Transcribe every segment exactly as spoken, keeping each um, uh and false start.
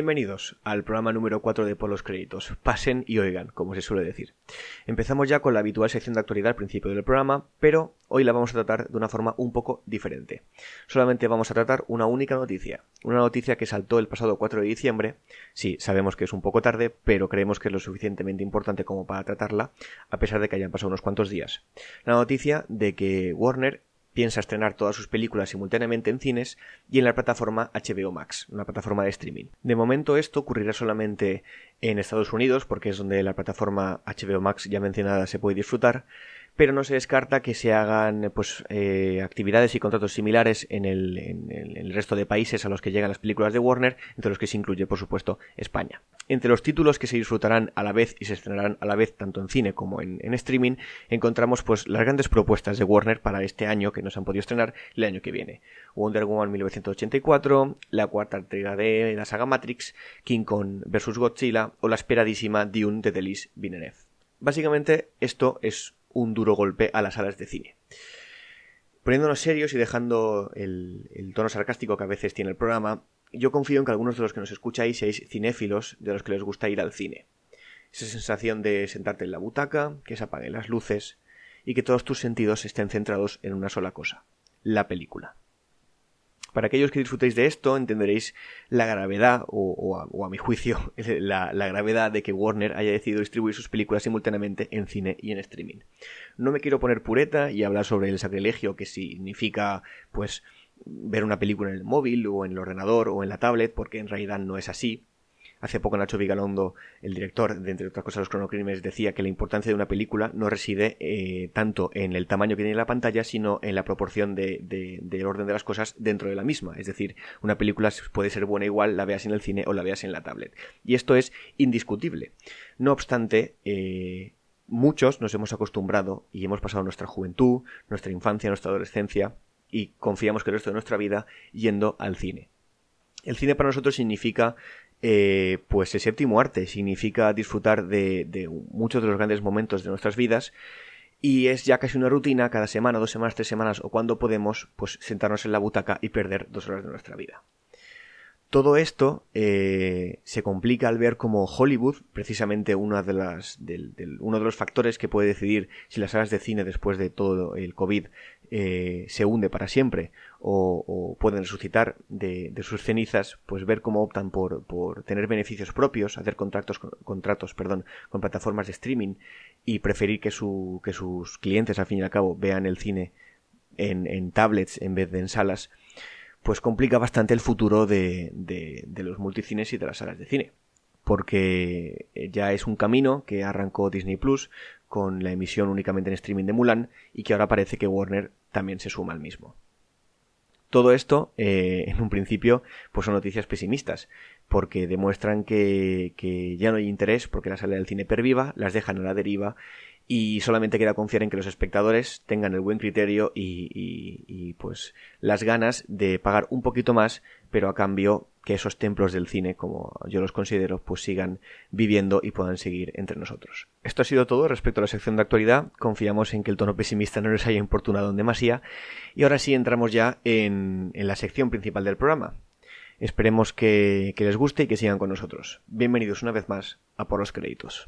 Bienvenidos al programa número cuatro de Por los Créditos. Pasen y oigan, como se suele decir. Empezamos ya con la habitual sección de actualidad al principio del programa, pero hoy la vamos a tratar de una forma un poco diferente. Solamente vamos a tratar una única noticia. Una noticia que saltó el pasado cuatro de diciembre. Sí, sabemos que es un poco tarde, pero creemos que es lo suficientemente importante como para tratarla, a pesar de que hayan pasado unos cuantos días. La noticia de que Warner piensa estrenar todas sus películas simultáneamente en cines y en la plataforma H B O Max, una plataforma de streaming. De momento esto ocurrirá solamente en Estados Unidos, porque es donde la plataforma H B O Max ya mencionada se puede disfrutar, pero no se descarta que se hagan pues eh, actividades y contratos similares en el, en, el, en el resto de países a los que llegan las películas de Warner, entre los que se incluye, por supuesto, España. Entre los títulos que se disfrutarán a la vez y se estrenarán a la vez tanto en cine como en, en streaming, encontramos pues las grandes propuestas de Warner para este año que no se han podido estrenar el año que viene. Wonder Woman mil novecientos ochenta y cuatro, la cuarta entrega de la saga Matrix, King Kong versus Godzilla o la esperadísima Dune de Denis Villeneuve. Básicamente esto es un duro golpe a las salas de cine. Poniéndonos serios y dejando el, el tono sarcástico que a veces tiene el programa, yo confío en que algunos de los que nos escucháis seáis cinéfilos de los que les gusta ir al cine. Esa sensación de sentarte en la butaca, que se apaguen las luces y que todos tus sentidos estén centrados en una sola cosa, la película. Para aquellos que disfrutéis de esto, entenderéis la gravedad, o, o, a, o a mi juicio, la, la gravedad de que Warner haya decidido distribuir sus películas simultáneamente en cine y en streaming. No me quiero poner pureta y hablar sobre el sacrilegio que significa, pues, ver una película en el móvil, o en el ordenador, o en la tablet, porque en realidad no es así. Hace poco Nacho Vigalondo, el director de entre otras cosas Los Cronocrímenes, decía que la importancia de una película no reside eh, tanto en el tamaño que tiene la pantalla, sino en la proporción de, de, del orden de las cosas dentro de la misma. Es decir, una película puede ser buena igual la veas en el cine o la veas en la tablet. Y esto es indiscutible. No obstante, eh, muchos nos hemos acostumbrado y hemos pasado nuestra juventud, nuestra infancia, nuestra adolescencia y confiamos que el resto de nuestra vida yendo al cine. El cine para nosotros significa Eh, pues el séptimo arte, significa disfrutar de, de muchos de los grandes momentos de nuestras vidas y es ya casi una rutina cada semana, dos semanas, tres semanas o cuando podemos pues sentarnos en la butaca y perder dos horas de nuestra vida. Todo esto eh, se complica al ver como Hollywood, precisamente una de las, del, del, uno de los factores que puede decidir si las salas de cine después de todo el COVID eh, se hunde para siempre o, o pueden resucitar de, de sus cenizas, pues ver cómo optan por, por tener beneficios propios, hacer contratos, contratos perdón, con plataformas de streaming y preferir que, su, que sus clientes al fin y al cabo vean el cine en, en tablets en vez de en salas, pues complica bastante el futuro de, de, de los multicines y de las salas de cine. Porque ya es un camino que arrancó Disney Plus con la emisión únicamente en streaming de Mulan y que ahora parece que Warner también se suma al mismo. Todo esto, eh, en un principio, pues son noticias pesimistas, porque demuestran que, que ya no hay interés porque la sala del cine perviva, las dejan a la deriva y solamente queda confiar en que los espectadores tengan el buen criterio y, y, y pues las ganas de pagar un poquito más, pero a cambio que esos templos del cine, como yo los considero, pues sigan viviendo y puedan seguir entre nosotros. Esto ha sido todo respecto a la sección de actualidad. Confiamos en que el tono pesimista no les haya importunado en demasía y ahora sí entramos ya en, en la sección principal del programa. Esperemos que, que les guste y que sigan con nosotros. Bienvenidos una vez más a Por los Créditos.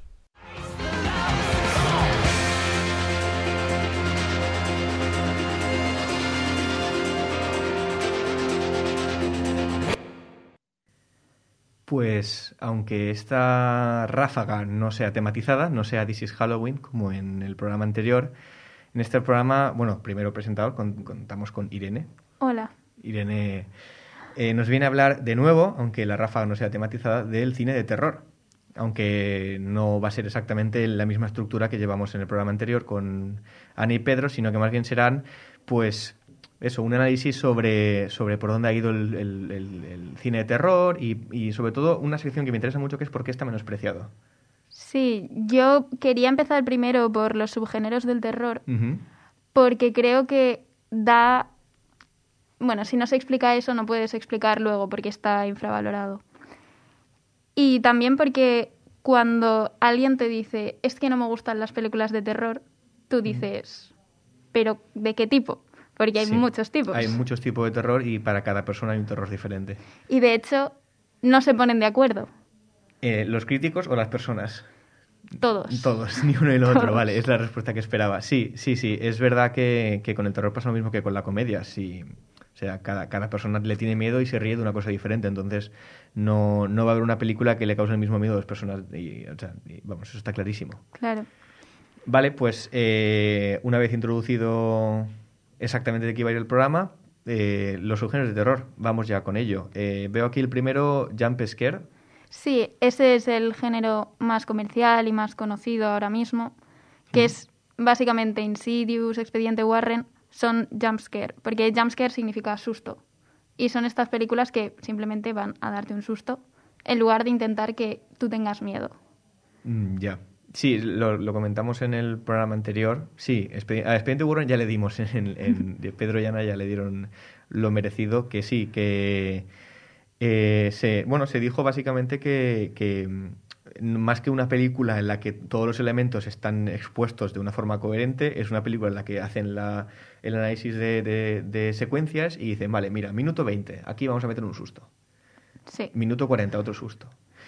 Pues, aunque esta ráfaga no sea tematizada, no sea This is Halloween, como en el programa anterior, en este programa, bueno, primero presentador, con, contamos con Irene. Hola. Irene eh, nos viene a hablar de nuevo, aunque la ráfaga no sea tematizada, del cine de terror. Aunque no va a ser exactamente la misma estructura que llevamos en el programa anterior con Ana y Pedro, sino que más bien serán, pues... Eso, un análisis sobre, sobre por dónde ha ido el, el, el, el cine de terror y, y sobre todo una sección que me interesa mucho que es por qué está menospreciado. Sí, yo quería empezar primero por los subgéneros del terror Uh-huh. porque creo que da... Bueno, si no se explica eso no puedes explicar luego porque está infravalorado. Y también porque cuando alguien te dice es que no me gustan las películas de terror, tú dices, ¿pero de qué tipo? Porque hay Sí, muchos tipos. Hay muchos tipos de terror y para cada persona hay un terror diferente. Y de hecho, no se ponen de acuerdo. Eh, ¿Los críticos o las personas? Todos. Todos, ni uno ni lo otro, Todos. vale, es la respuesta que esperaba. Sí, sí, sí, es verdad que, que con el terror pasa lo mismo que con la comedia. Sí, o sea, cada, cada persona le tiene miedo y se ríe de una cosa diferente, entonces no, no va a haber una película que le cause el mismo miedo a dos personas. Y, o sea, y, vamos, eso está clarísimo. Claro. Vale, pues eh, una vez introducido exactamente de qué iba a ir el programa, eh, los subgéneros de terror, vamos ya con ello. Eh, veo aquí el primero, Jump Scare. Sí, ese es el género más comercial y más conocido ahora mismo, que mm. es básicamente Insidious, Expediente Warren, son jumpscare, porque jumpscare significa susto. Y son estas películas que simplemente van a darte un susto en lugar de intentar que tú tengas miedo. Mm, ya. Sí, lo, lo comentamos en el programa anterior. Sí, Expedi- a Expediente Warren ya le dimos, en, en, en Pedro y Ana ya le dieron lo merecido, que sí, que... Eh, se, bueno, se dijo básicamente que, que más que una película en la que todos los elementos están expuestos de una forma coherente, es una película en la que hacen la, el análisis de, de, de secuencias y dicen, vale, mira, minuto veinte, aquí vamos a meter un susto. Sí. Minuto cuarenta, otro susto.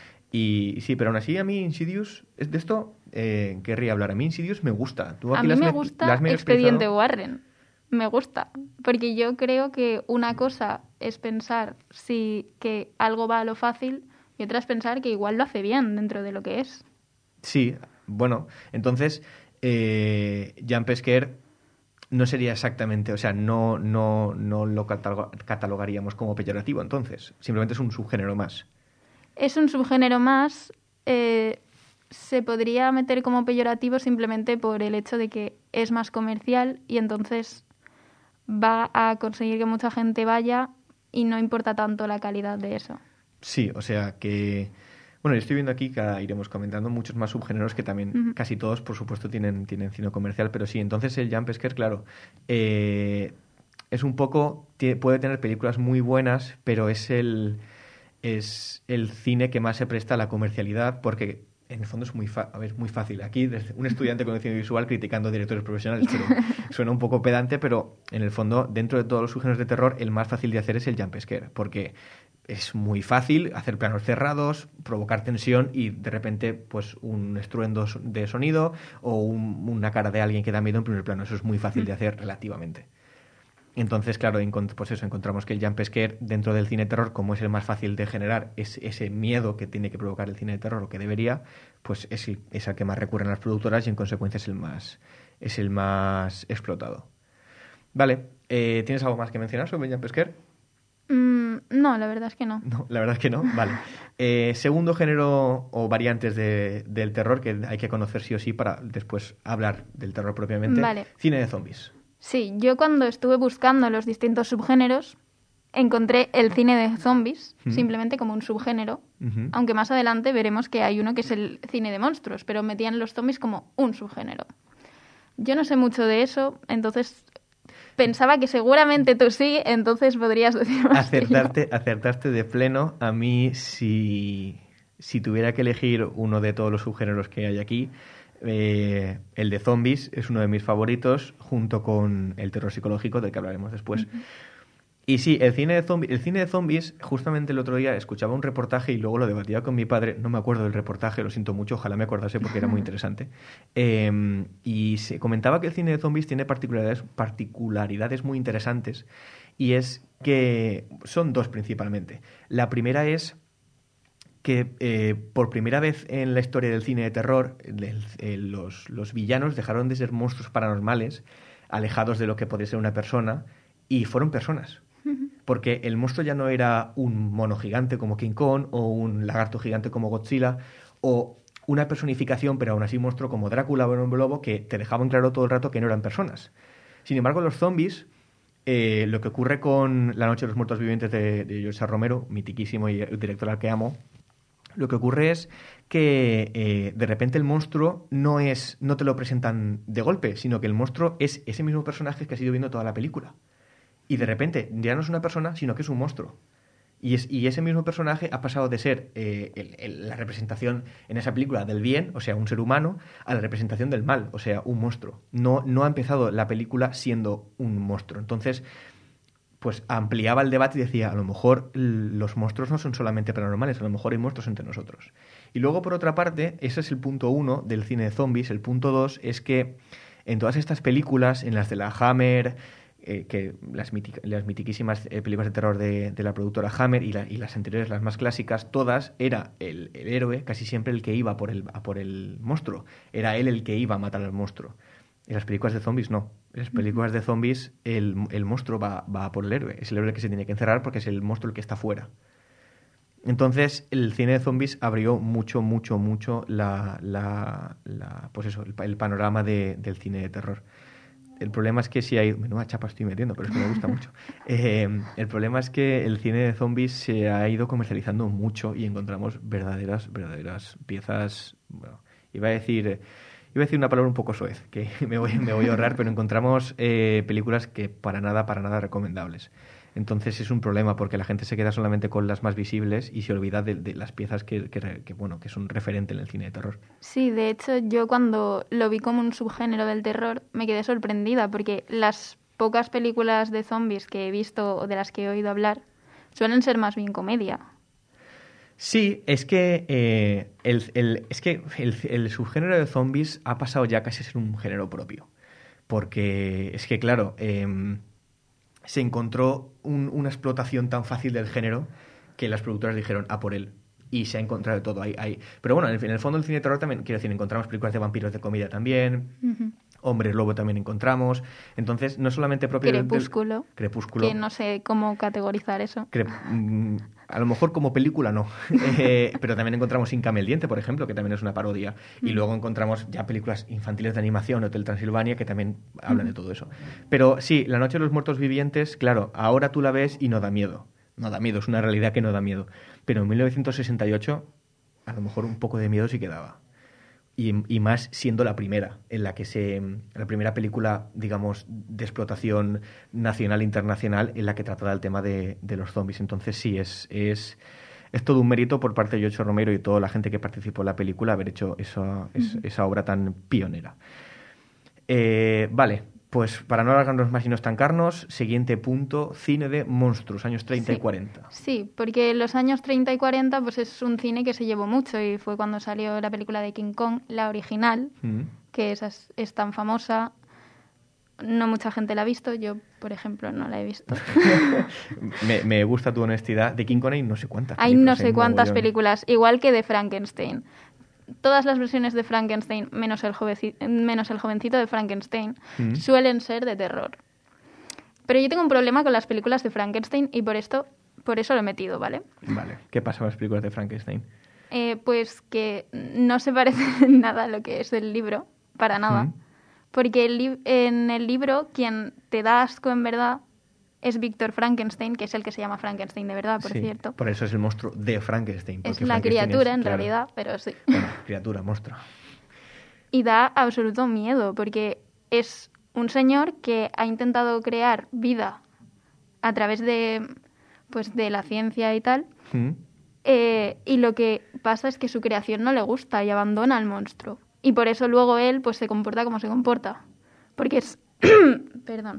Y sí, pero aún así a mí Insidious, de esto eh, querría hablar, a mí Insidious me gusta. ¿Tú a aquí mí las me me, gusta las me Expediente expresado? Warren. Me gusta, porque yo creo que una cosa es pensar si que algo va a lo fácil y otra es pensar que igual lo hace bien dentro de lo que es. Sí, bueno, entonces eh, Jump Scare no sería exactamente, o sea, no, no, no lo cataloga- catalogaríamos como peyorativo, entonces, simplemente es un subgénero más. Es un subgénero más, eh, se podría meter como peyorativo simplemente por el hecho de que es más comercial y entonces va a conseguir que mucha gente vaya y no importa tanto la calidad de eso. Sí, o sea que... Bueno, yo estoy viendo aquí que iremos comentando muchos más subgéneros que también, uh-huh. casi todos, por supuesto, tienen, tienen cine comercial, pero sí, entonces el jump scare, claro, eh, es un poco... Tiene, puede tener películas muy buenas, pero es el, es el cine que más se presta a la comercialidad porque... En el fondo es muy, fa- a ver, muy fácil. Aquí, desde un estudiante con cine visual criticando a directores profesionales, pero suena un poco pedante, pero en el fondo, dentro de todos los subgéneros de terror, el más fácil de hacer es el jump scare, porque es muy fácil hacer planos cerrados, provocar tensión y de repente, pues, un estruendo de sonido o un, una cara de alguien que da miedo en primer plano. Eso es muy fácil de hacer relativamente. Entonces, claro, pues eso, encontramos que el jump scare dentro del cine de terror, como es el más fácil de generar, es ese miedo que tiene que provocar el cine de terror o que debería, pues es el, es el que más recurren las productoras y en consecuencia es el más, es el más explotado. Vale, eh, ¿tienes algo más que mencionar sobre el jump scare? Mm, no, la verdad es que no. No, la verdad es que no. Vale. Eh, segundo género o variantes de, del terror que hay que conocer sí o sí para después hablar del terror propiamente. Vale. Cine de zombies. Sí, yo cuando estuve buscando los distintos subgéneros encontré el cine de zombies uh-huh. simplemente como un subgénero, uh-huh. aunque más adelante veremos que hay uno que es el cine de monstruos, pero metían los zombies como un subgénero. Yo no sé mucho de eso, entonces pensaba que seguramente tú sí, entonces podrías decir más acertarte, acertaste de pleno. A mí, si, si tuviera que elegir uno de todos los subgéneros que hay aquí, Eh, el de zombies es uno de mis favoritos junto con el terror psicológico del que hablaremos después. Uh-huh. Y sí, el cine de zombies, el cine de zombies, justamente el otro día escuchaba un reportaje y luego lo debatía con mi padre, no me acuerdo del reportaje, lo siento mucho, ojalá me acordase porque era muy interesante. Eh, y se comentaba que el cine de zombies tiene particularidades, particularidades muy interesantes y es que son dos principalmente. La primera es que eh, por primera vez en la historia del cine de terror el, el, los, los villanos dejaron de ser monstruos paranormales, alejados de lo que podría ser una persona, y fueron personas. Porque el monstruo ya no era un mono gigante como King Kong, o un lagarto gigante como Godzilla, o una personificación, pero aún así un monstruo como Drácula o un hombre lobo, que te dejaban claro todo el rato que no eran personas. Sin embargo, los zombies... Eh, lo que ocurre con La noche de los muertos vivientes de, de George Romero, mitiquísimo y director al que amo, lo que ocurre es que eh, de repente el monstruo no es no te lo presentan de golpe, sino que el monstruo es ese mismo personaje que has ido viendo toda la película. Y de repente ya no es una persona, sino que es un monstruo. Y, es, y ese mismo personaje ha pasado de ser eh, el, el, la representación en esa película del bien, o sea, un ser humano, a la representación del mal, o sea, un monstruo. No, no ha empezado la película siendo un monstruo. Entonces, pues ampliaba el debate y decía, a lo mejor los monstruos no son solamente paranormales, a lo mejor hay monstruos entre nosotros. Y luego, por otra parte, ese es el punto uno del cine de zombies. El punto dos es que en todas estas películas, en las de la Hammer, eh, que las, mitic- las mitiquísimas eh, películas de terror de, de la productora Hammer y, la, y las anteriores, las más clásicas, todas era el, el héroe casi siempre el que iba por el, a por el monstruo. Era él el que iba a matar al monstruo. En las películas de zombies no. En las películas de zombies el, el monstruo va, va por el héroe. Es el héroe que se tiene que encerrar porque es el monstruo el que está fuera. Entonces el cine de zombies abrió mucho, mucho, mucho la, la, la, pues eso, el, el panorama de, del cine de terror. El problema es que si hay... Menuda chapa estoy metiendo, pero es que me gusta mucho. Eh, el problema es que el cine de zombies se ha ido comercializando mucho y encontramos verdaderas, verdaderas piezas... Bueno, iba a decir... Iba a decir una palabra un poco soez, que me voy, me voy a ahorrar, pero encontramos eh, películas que para nada, para nada recomendables. Entonces es un problema porque la gente se queda solamente con las más visibles y se olvida de, de las piezas que, que, que, bueno, que son referente en el cine de terror. Sí, de hecho yo cuando lo vi como un subgénero del terror me quedé sorprendida porque las pocas películas de zombies que he visto o de las que he oído hablar suelen ser más bien comedia. Sí, es que, eh, el, el, es que el, el subgénero de zombies ha pasado ya casi a ser un género propio. Porque es que, claro, eh, se encontró un, una explotación tan fácil del género que las productoras dijeron, a por él. Y se ha encontrado de todo. Hay, hay... Pero bueno, en el, en el fondo del cine de terror también, quiero decir, encontramos películas de vampiros de comedia también... Uh-huh. Hombres Lobo también encontramos. Entonces, no solamente propio Crepúsculo. Del... Crepúsculo. Que no sé cómo categorizar eso. Crep... A lo mejor como película no. eh, pero también encontramos Sin Cama el Diente, por ejemplo, que también es una parodia. Mm. Y luego encontramos ya películas infantiles de animación, Hotel Transilvania, que también hablan mm. de todo eso. Pero sí, La Noche de los Muertos Vivientes, claro, ahora tú la ves y no da miedo. No da miedo, es una realidad que no da miedo. Pero en mil novecientos sesenta y ocho, a lo mejor un poco de miedo sí quedaba. Y, y más siendo la primera, en la que se... La primera película, digamos, de explotación nacional e internacional en la que trataba el tema de, de los zombies. Entonces sí, es, es, es todo un mérito por parte de Yocho Romero y toda la gente que participó en la película haber hecho esa, es, esa obra tan pionera. Eh, vale, pues para no alargarnos más y no estancarnos, siguiente punto, cine de monstruos, años treinta sí, y cuarenta. Sí, porque los años treinta y cuarenta pues es un cine que se llevó mucho y fue cuando salió la película de King Kong, la original, mm. que es, es tan famosa. No mucha gente la ha visto, yo, por ejemplo, no la he visto. me, me gusta tu honestidad. De King Kong hay no sé cuántas películas. Hay no sé cuántas películas, igual que de Frankenstein. Todas las versiones de Frankenstein, menos el, jovencito, menos el jovencito de Frankenstein, mm. suelen ser de terror. Pero yo tengo un problema con las películas de Frankenstein y por esto, por eso lo he metido, ¿vale? Vale. ¿Qué pasa con las películas de Frankenstein? Eh, pues que no se parece nada a lo que es el libro, para nada. Mm. Porque el li- en el libro quien te da asco en verdad es Víctor Frankenstein, que es el que se llama Frankenstein de verdad, por sí, cierto. Por eso es el monstruo de Frankenstein. Es la criatura, es, en claro, realidad, pero sí. Bueno, criatura, monstruo. Y da absoluto miedo, porque es un señor que ha intentado crear vida a través de, pues, de la ciencia y tal, ¿Mm? eh, y lo que pasa es que su creación no le gusta y abandona al monstruo. Y por eso luego él pues se comporta como se comporta. Porque es... Perdón.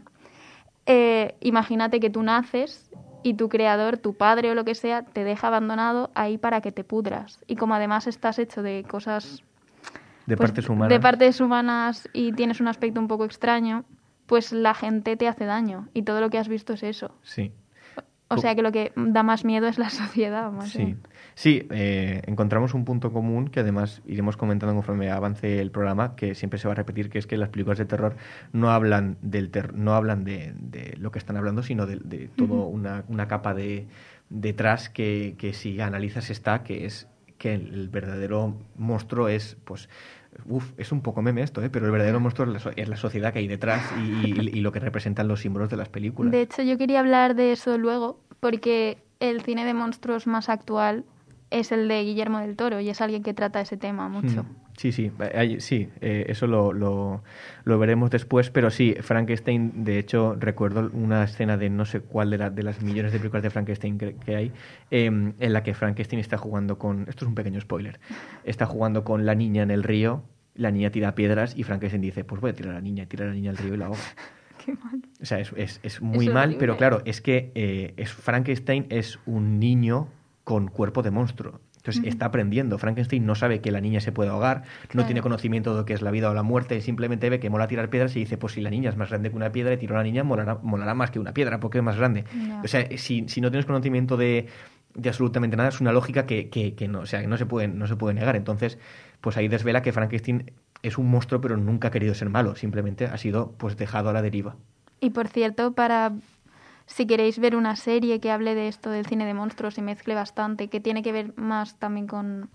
Eh, imagínate que tú naces y tu creador, tu padre o lo que sea, te deja abandonado ahí para que te pudras. Y como además estás hecho de cosas... De pues, partes humanas. De partes humanas y tienes un aspecto un poco extraño, pues la gente te hace daño. Y todo lo que has visto es eso. Sí. O sea que lo que da más miedo es la sociedad. Más sí, bien. sí eh, encontramos un punto común que además iremos comentando conforme avance el programa, que siempre se va a repetir, que es que las películas de terror no hablan del ter- no hablan de, de lo que están hablando, sino de, de todo uh-huh. una, una capa de detrás que, que si analizas está, que es que el verdadero monstruo es, pues... Uf, es un poco meme esto, ¿eh? Pero el verdadero monstruo es la, so- es la sociedad que hay detrás y, y, y lo que representan los símbolos de las películas. De hecho, yo quería hablar de eso luego, porque el cine de monstruos más actual es el de Guillermo del Toro y es alguien que trata ese tema mucho. Sí, sí, hay, sí eh, eso lo, lo, lo veremos después, pero sí, Frankenstein, de hecho, recuerdo una escena de no sé cuál de, la, de las millones de películas de Frankenstein que, que hay, eh, en la que Frankenstein está jugando con, esto es un pequeño spoiler, está jugando con la niña en el río, la niña tira piedras y Frankenstein dice, pues voy a tirar a la niña, y tira a la niña al río y la ahoga. Qué mal. O sea, es, es, es muy Es mal, horrible. pero claro, es que eh, es, Frankenstein es un niño con cuerpo de monstruo. Entonces Ujú. está aprendiendo. Frankenstein no sabe que la niña se puede ahogar, no Claro. tiene conocimiento de lo que es la vida o la muerte, simplemente ve que mola tirar piedras y dice, pues si la niña es más grande que una piedra y tiro a la niña, molará, molará más que una piedra porque es más grande. Ya. O sea, si, si no tienes conocimiento de, de absolutamente nada, es una lógica que, que, que no, o sea, que no se puede, no se puede negar. Entonces, pues ahí desvela que Frankenstein es un monstruo, pero nunca ha querido ser malo, simplemente ha sido pues dejado a la deriva. Y por cierto, para si queréis ver una serie que hable de esto del cine de monstruos y mezcle bastante, que tiene que ver más también con,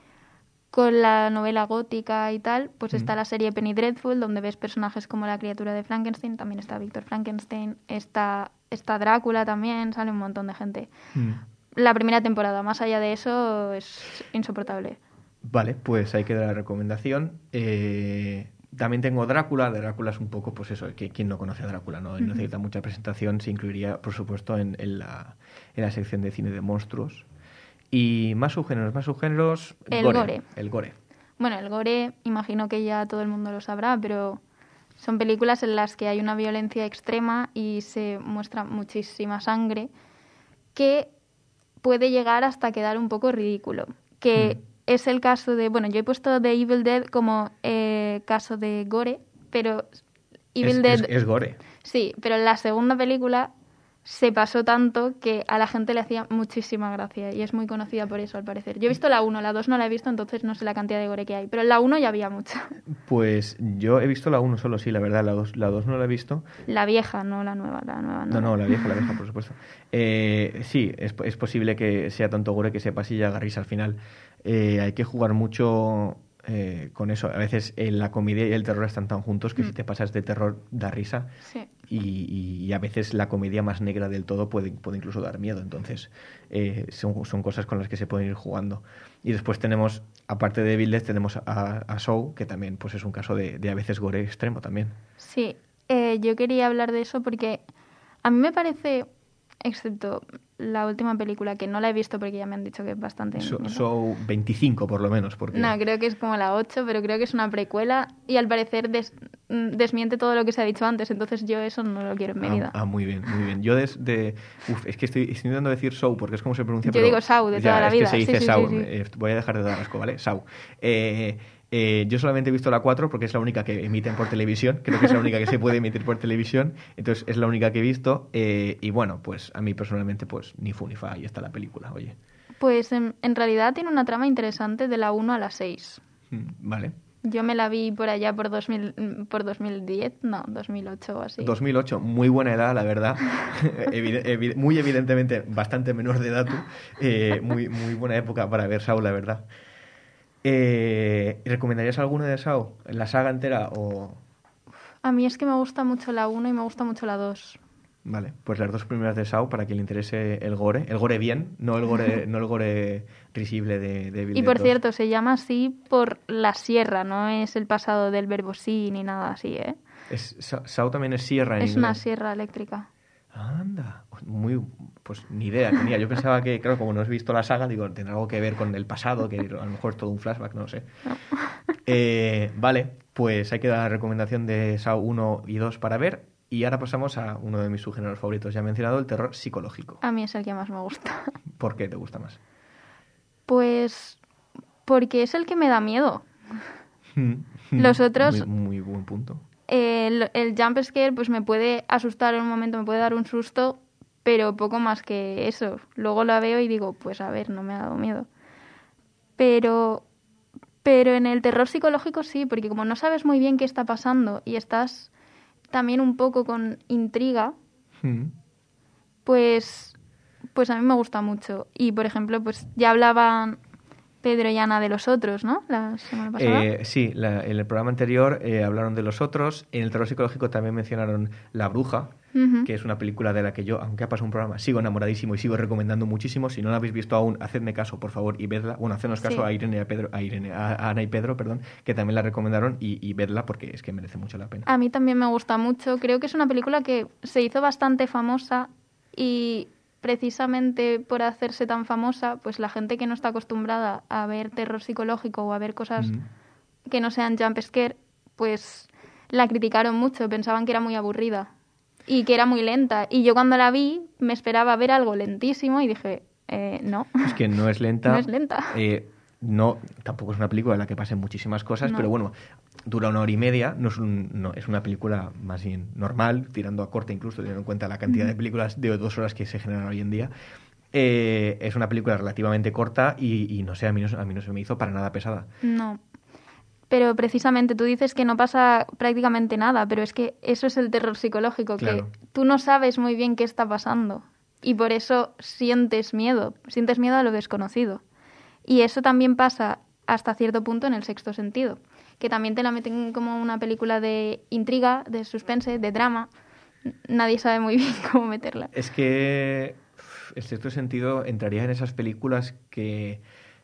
con la novela gótica y tal, pues Mm. está la serie Penny Dreadful, donde ves personajes como la criatura de Frankenstein, también está Víctor Frankenstein, está, está Drácula también, sale un montón de gente. Mm. La primera temporada, más allá de eso, es insoportable. Vale, pues ahí queda la recomendación. Eh, también tengo Drácula. Drácula es un poco, pues eso, que quien no conoce a Drácula, no, no Ujú. necesita mucha presentación, se incluiría, por supuesto, en, en la, en la sección de cine de monstruos. Y más subgéneros, más subgéneros. El gore. El gore. Bueno, el gore, imagino que ya todo el mundo lo sabrá, pero son películas en las que hay una violencia extrema y se muestra muchísima sangre que puede llegar hasta quedar un poco ridículo. Que Mm. es el caso de... Bueno, yo he puesto The Evil Dead como eh, caso de gore, pero Evil Es, Dead... es, es gore. Sí, pero en la segunda película se pasó tanto que a la gente le hacía muchísima gracia y es muy conocida por eso, al parecer. Yo he visto la uno, la dos no la he visto, entonces no sé la cantidad de gore que hay, pero en la uno ya había mucha. Pues yo he visto la uno solo, sí, la verdad. La dos la dos no la he visto. La vieja, no la nueva, la nueva No, no, la vieja, la vieja, por supuesto. Eh, sí, es, es posible que sea tanto gore que sepas y ya haga risa al final. Eh, hay que jugar mucho eh, con eso. A veces eh, la comedia y el terror están tan juntos que Mm. si te pasas de terror da risa. Sí. Y, y- y a veces la comedia más negra del todo puede, puede incluso dar miedo. Entonces, eh, son, son cosas con las que se pueden ir jugando. Y después tenemos, aparte de Evil Dead, tenemos a, a Saw, que también pues es un caso de, de a veces gore extremo también. Sí, eh, yo quería hablar de eso porque a mí me parece, excepto la última película, que no la he visto porque ya me han dicho que es bastante... So- mierda. Saw veinticinco por lo menos. Porque... No, creo que es como la ocho, pero creo que es una precuela y al parecer des- mm, desmiente todo lo que se ha dicho antes, entonces yo eso no lo quiero en mi Ah, vida. ah, muy bien, muy bien. Yo desde... Uf, es que estoy, estoy intentando decir Saw porque es como se pronuncia. Yo pero digo Saw de ya, toda la es vida. que se Sí, dice sí, Saw. sí, sí. Eh, voy a dejar de dar asco, ¿vale? Saw. Eh, eh, yo solamente he visto la cuatro porque es la única que emiten por televisión. Creo que es la única que se puede emitir por televisión. Entonces es la única que he visto. Eh, y bueno, pues a mí personalmente, pues ni fu ni fa. Ahí está la película, oye. Pues en, en realidad tiene una trama interesante de la uno a la seis. Mm, Vale. Yo me la vi por allá por dos mil, mm, por dos mil diez, no, dos mil ocho o así. dos mil ocho, muy buena edad, la verdad. Evide- evi- muy evidentemente bastante menor de edad tú. Eh, muy, muy buena época para ver Saw, la verdad. Eh, ¿recomendarías alguna de Saw? ¿La saga entera o...? A mí es que me gusta mucho la uno y me gusta mucho la dos. Vale, pues las dos primeras de Saw para quien le interese el gore. El gore bien, no el gore, no el gore risible de, de Evil Y Dead por dos. cierto, se llama así por la sierra, no es el pasado del verbo sí ni nada así, ¿eh? Es, Sa- Saw también es sierra en Es una inglés. sierra eléctrica. Anda, muy, pues ni idea tenía. Yo pensaba que, claro, como no has visto la saga, digo, tendrá algo que ver con el pasado, que a lo mejor es todo un flashback, no lo sé. No. Eh, vale, pues hay que dar la recomendación de Saw uno y dos para ver. Y ahora pasamos a uno de mis subgéneros favoritos. Ya he mencionado el terror psicológico. A mí es el que más me gusta. ¿Por qué te gusta más? Pues porque es el que me da miedo. Los otros- Muy, muy buen punto. El, el jump scare pues me puede asustar en un momento, me puede dar un susto, pero poco más que eso. Luego la veo y digo, pues a ver, no me ha dado miedo. Pero, pero en el terror psicológico sí, porque como no sabes muy bien qué está pasando y estás también un poco con intriga, Mm. pues, pues a mí me gusta mucho. Y por ejemplo, pues ya hablaban Pedro y Ana de los otros, ¿no? La semana pasada. Eh, sí, la- en el programa anterior eh, hablaron de los otros. En el terror psicológico también mencionaron La Bruja, Ujú. que es una película de la que yo, aunque ha pasado un programa, sigo enamoradísimo y sigo recomendando muchísimo. Si no la habéis visto aún, hacedme caso, por favor, y vedla. Bueno, hacednos caso Sí. a Irene y a Pedro, a Irene, a a Ana y Pedro, perdón, que también la recomendaron y, y vedla porque es que merece mucho la pena. A mí también me gusta mucho. Creo que es una película que se hizo bastante famosa y precisamente por hacerse tan famosa, pues la gente que no está acostumbrada a ver terror psicológico o a ver cosas Mm. que no sean jump scare, pues la criticaron mucho, pensaban que era muy aburrida. y que era muy lenta. Y yo cuando la vi me esperaba ver algo lentísimo y dije, eh, no. Es que no es lenta. No es lenta. Eh, no, tampoco es una película en la que pasen muchísimas cosas, No. pero bueno, dura una hora y media, no es, un, no, es una película más bien normal, tirando a corte incluso, teniendo en cuenta la cantidad de películas de dos horas que se generan hoy en día. Eh, es una película relativamente corta y, y no sé, a mí no, a mí no se me hizo para nada pesada. No. Pero precisamente tú dices que no pasa prácticamente nada, pero es que eso es el terror psicológico, Claro. que tú no sabes muy bien qué está pasando y por eso sientes miedo, sientes miedo a lo desconocido. Y eso también pasa hasta cierto punto en El sexto sentido, que también te la meten como una película de intriga, de suspense, de drama. Nadie sabe muy bien cómo meterla. Es que El sexto sentido entraría en esas películas que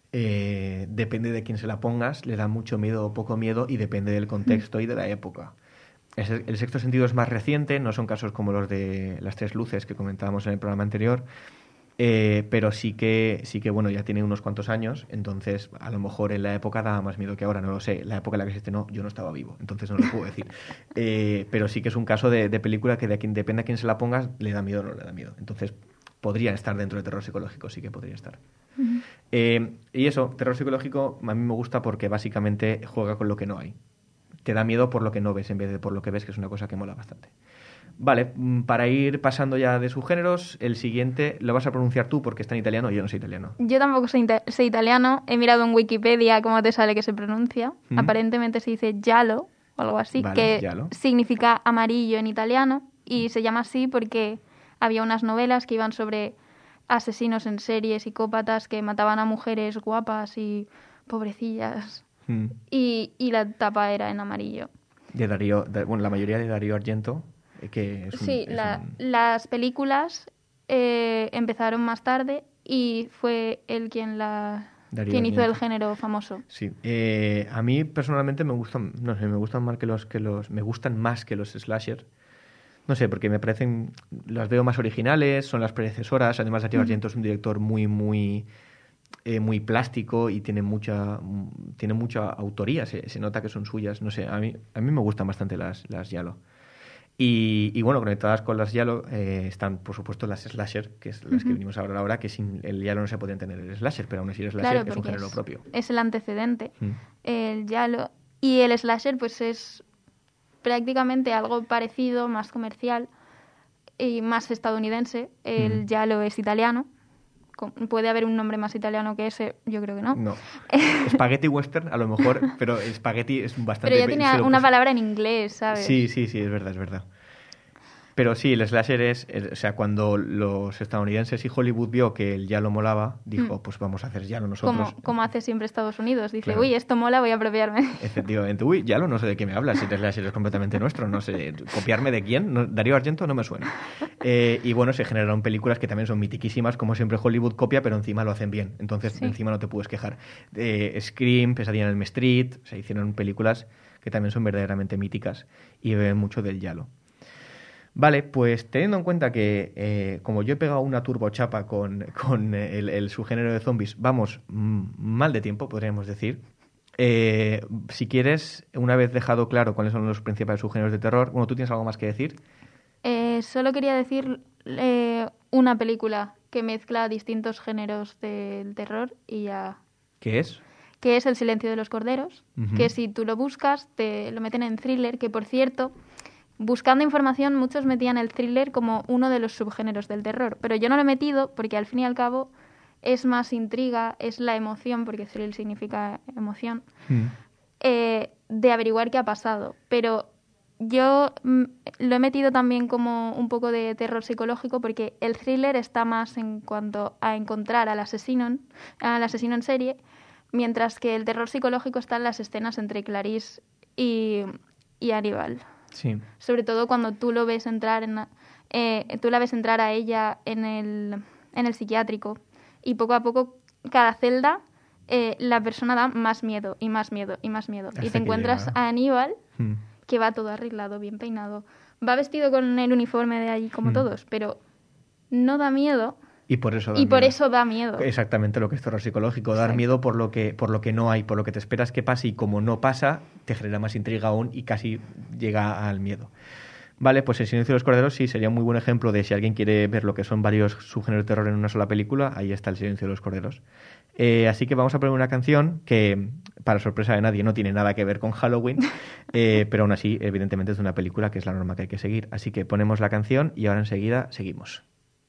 eh, depende de quién se la pongas, le da mucho miedo o poco miedo y depende del contexto y de la época. Es el, el sexto sentido es más reciente, no son casos como los de Las tres luces que comentábamos en el programa anterior, eh, pero sí que, sí que, bueno, ya tiene unos cuantos años, entonces a lo mejor en la época daba más miedo que ahora, no lo sé. La época en la que se estrenó yo no estaba vivo, entonces no lo puedo decir. Eh, pero sí que es un caso de, de película que de quien depende a quién se la pongas, le da miedo o no le da miedo. Entonces podría estar dentro de terror psicológico, sí que podría estar. Uh-huh. Eh, y eso, terror psicológico a mí me gusta porque básicamente juega con lo que no hay. Te da miedo por lo que no ves en vez de por lo que ves, que es una cosa que mola bastante. Vale, para ir pasando ya de subgéneros, el siguiente lo vas a pronunciar tú porque está en italiano y yo no soy italiano. Yo tampoco soy, soy italiano, he mirado en Wikipedia cómo te sale que se pronuncia. ¿Mm? Aparentemente se dice giallo o algo así, vale, que giallo. Significa amarillo en italiano y se llama así porque había unas novelas que iban sobre asesinos en serie, psicópatas que mataban a mujeres guapas y pobrecillas. Mm. Y, y la tapa era en amarillo. De Darío, de, bueno, la mayoría de Darío Argento. Que es un, sí, es la, un... las películas eh, empezaron más tarde y fue él quien la Darío quien hizo Argento. El género famoso. Sí, eh, a mí personalmente me gustan, no sé, me gustan más que los que los, me gustan más que los slasher. No sé, porque me parecen, las veo más originales, son las predecesoras. Además, Darío mm. Argento es un director muy, muy, eh, muy plástico y tiene mucha, tiene mucha autoría. Se, se nota que son suyas. No sé, a mí, a mí me gustan bastante las, las giallo. Y, y bueno, conectadas con las giallo eh, están, por supuesto, las slasher, que es las uh-huh. que venimos a hablar ahora, que sin el giallo no se podían tener el slasher, pero aún así el slasher claro, es un género es, propio. Es el antecedente, uh-huh. el giallo. Y el slasher, pues es prácticamente algo parecido, más comercial y más estadounidense. El uh-huh. giallo es italiano. ¿Puede haber un nombre más italiano que ese? Yo creo que no. No. Spaghetti western, a lo mejor, pero spaghetti es bastante... Pero ya tenía una palabra en inglés, ¿sabes? Sí, sí, sí, es verdad, es verdad. Pero sí, el slasher es... O sea, cuando los estadounidenses y Hollywood vio que el giallo molaba, dijo, mm. pues vamos a hacer giallo nosotros. Como, como hace siempre Estados Unidos. Dice, claro. uy, esto mola, voy a apropiarme. Efectivamente. Uy, giallo, no sé de qué me hablas. Si el slasher es completamente nuestro, no sé. ¿Copiarme de quién? No, Darío Argento no me suena. Eh, y bueno, se generaron películas que también son mitiquísimas, como siempre Hollywood copia, pero encima lo hacen bien. Entonces, sí. encima no te puedes quejar. Eh, Scream, Pesadilla en Elm Street, se hicieron películas que también son verdaderamente míticas y beben mucho del giallo. Vale, pues teniendo en cuenta que eh, como yo he pegado una turbochapa con, con el, el subgénero de zombies, vamos m- mal de tiempo, podríamos decir. Eh, si quieres, una vez dejado claro cuáles son los principales subgéneros de terror, bueno, ¿tú tienes algo más que decir? Eh, solo quería decir eh, una película que mezcla distintos géneros del terror y ya... ¿Qué es? Que es El silencio de los corderos, uh-huh. que si tú lo buscas, te lo meten en thriller, que por cierto... Buscando información, muchos metían el thriller como uno de los subgéneros del terror, pero yo no lo he metido porque al fin y al cabo es más intriga, es la emoción, porque thrill significa emoción, mm. eh, de averiguar qué ha pasado. Pero yo mm, lo he metido también como un poco de terror psicológico porque el thriller está más en cuanto a encontrar al asesino, al asesino en serie, mientras que el terror psicológico está en las escenas entre Clarice y, y Aníbal. Sí. Sobre todo cuando tú lo ves entrar en eh, tú la ves entrar a ella en el en el psiquiátrico y poco a poco cada celda eh, la persona da más miedo y más miedo y más miedo hasta y te encuentras llega. A Aníbal hmm. que va todo arreglado, bien peinado, va vestido con el uniforme de allí como hmm. todos, pero no da miedo. Y por eso da y miedo. por eso da miedo. Exactamente lo que es terror psicológico, dar Exacto. miedo por lo que por lo que no hay, por lo que te esperas que pase y como no pasa, te genera más intriga aún y casi llega al miedo. Vale, pues El silencio de los corderos sí sería un muy buen ejemplo de si alguien quiere ver lo que son varios subgéneros de terror en una sola película, ahí está El silencio de los corderos. Eh, así que vamos a poner una canción que, para sorpresa de nadie, no tiene nada que ver con Halloween, eh, pero aún así, evidentemente, es de una película que es la norma que hay que seguir. Así que ponemos la canción y ahora enseguida seguimos.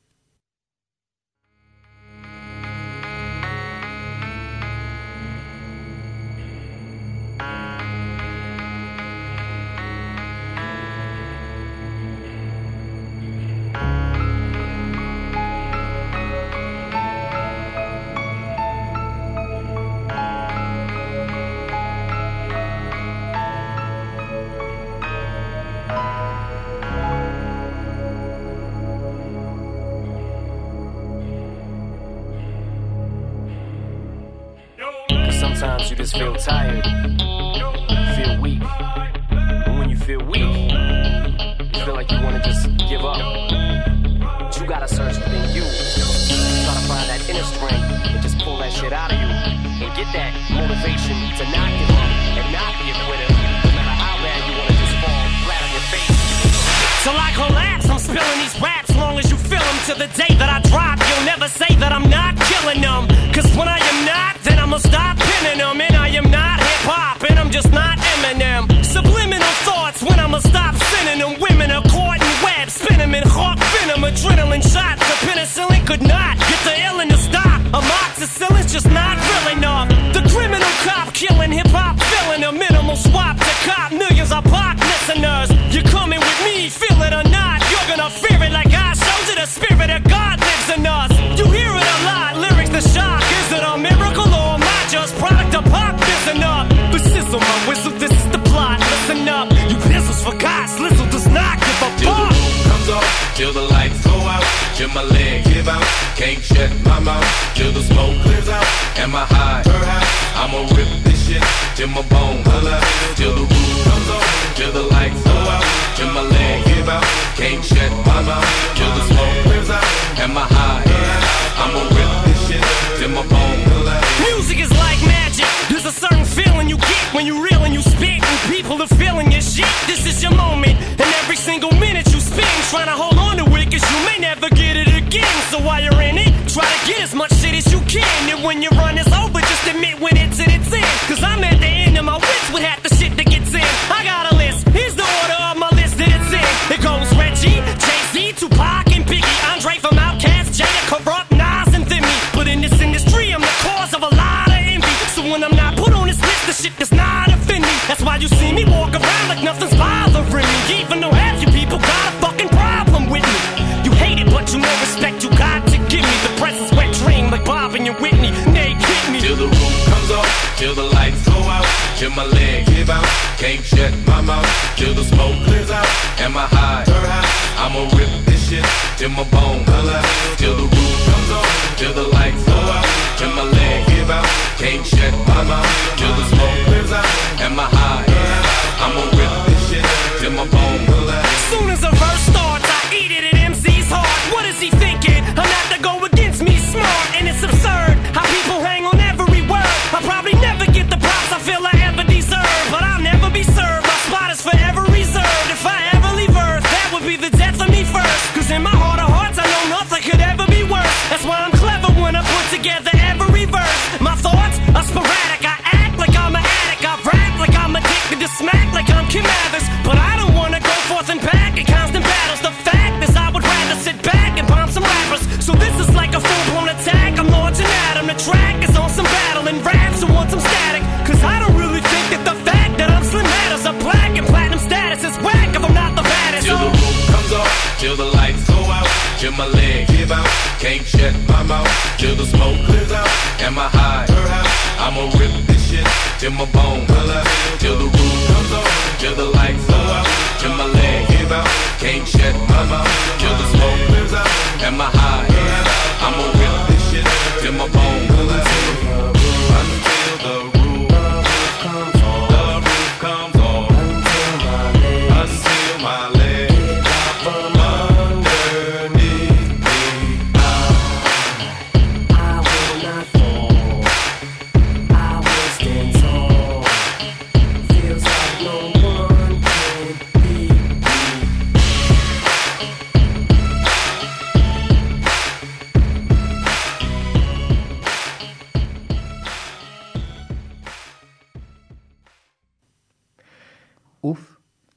Sometimes you just feel tired, feel weak, and when you feel weak, you feel like you want to just give up. But you gotta search within you, try to find that inner strength, and just pull that shit out of you, and get that motivation to not give up, and not be a quitter, no matter how bad you want to just fall flat on your face. Till I collapse, I'm spilling these raps, long as you feel them, to the day that I drop, you'll never say that I'm not killing them, cause when I am not, then I'ma stop pinning them, and I am not hip-hop, and I'm just not Eminem. Subliminal thoughts when I'ma stop sending them. Women are caught in webs, spin them in hawk venom, adrenaline shots. The penicillin could not get the illin to stop. Amoxicillin's just not real enough. The criminal cop killing hip-hop, filling a minimal swap to cop millions of pop listeners. You're coming with me, feel it or not, you're gonna fear it like I showed you. The spirit of God lives in us. You hear it a lot, lyrics the shock. Is it a miracle or am I just product of pop? Listen up, the sizzle, my whistle, this is the plot. Listen up, you pistols for God, Slizzle does not give a Till fuck. the roof comes off, till the lights go out, till my leg give out, can't shut my mouth, till the smoke clears out, and my high, her high, I'ma rip this shit, till my bone holla, till the roof comes off, till the lights go out, till my leg give out, can't shut my mouth, till the smoke clears out, and my high, I'ma rip this shit, till my bone holla. Music is like magic. There's a certain feeling you get when you reel and you spit, and people are feeling your shit. This is your moment, and every single minute you spend trying to hold on to it, cause you may never get it again. So while you're in it, try to get as much shit as you can, and when your run is over, just admit when it's in its end. Cause I'm at the end of my wits with half the shit that gets in. I got a list, here's the order of my list that it's in. It goes Reggie, Jay-Z, Tupac, and Biggie, Andre from Outkast, Jada, Corrupt, Nas, and Thimmy. But in this industry, I'm the cause of a lot of envy. So when I'm not put on this list, the shit does not offend me. That's why you see me walk around like nothing's bothering me, even though half you people got a fucking problem with me. You hate it, but you know respect you got to give me. The presence wet dream like Bob and your Whitney. Nay, hit me. Till the roof comes off, till the lights go out, till my leg give out, can't shut my mouth, till the smoke clears out, and my high, her high, I'ma rip this shit, till my bone holla, till the roof comes off, till the lights go out, till my leg give out, can't shut my mouth, till the smoke clears out, and my high, I'ma rip this shit, till my bone holla. As soon as a verse starts, I eat it at M C's heart. What is he thinking? I'm not to go against me smart, and it's absurd how people hang on every word. I'll probably never get the props I feel I ever deserve, but I'll never be served. My spot is forever reserved. If I ever leave Earth, that would be the death of me first. Cause in my heart of hearts, I know nothing could ever be worse. That's why I'm clever when I put together every verse. My thoughts are sporadic. I act like I'm an addict. I rap like I'm addicted to smack like I'm Kim Mathers. But I don't wanna go forth and back in constant battles. The fact is I would rather sit back and bomb some rappers. So this is like a full-blown attack. I'm launching at 'em. The track is on some battle and raps who want some static. Cause I don't really think that the fact that I'm slim matters. A black and platinum status is whack if I'm not the baddest. Till the roof comes off, till the lights go out, till my leg give out, can't shut my mouth, till the smoke clears out, and my high, her high, I'ma rip this shit, till my bone holla, till the roof comes off, till the lights go out, till my leg give out, can't shut my mouth, till the smoke clears out, and my high, I'ma rip this shit, till my bone holla, until the roof comes off, the roof comes off, until my leg from underneath me. I will not fall. I will stand tall. Feels like no one can